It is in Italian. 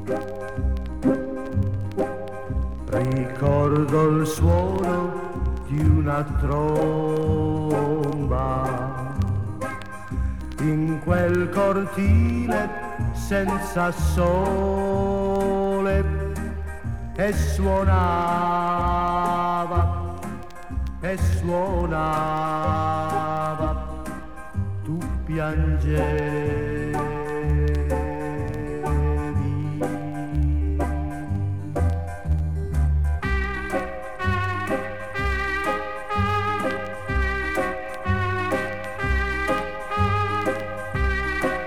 Ricordo il suono di una tromba in quel cortile senza sole e suonava, tu piangevi